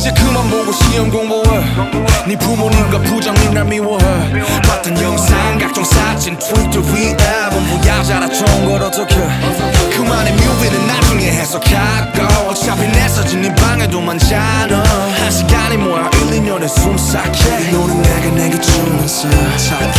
이제 그만 보고 시험 공부해. 네 부모님과 부장님 날 미워해. 봤던 영상 각종 사진 트위터 위에 전부 야자라 좋은 걸 어떡해. 그만의 뮤비는 나중에 해석하고 어차피 내 사진 네 방에도 많잖아. 한 시간이 뭐야 1, 2년에 숨 삭혀. 너는 내게 주면서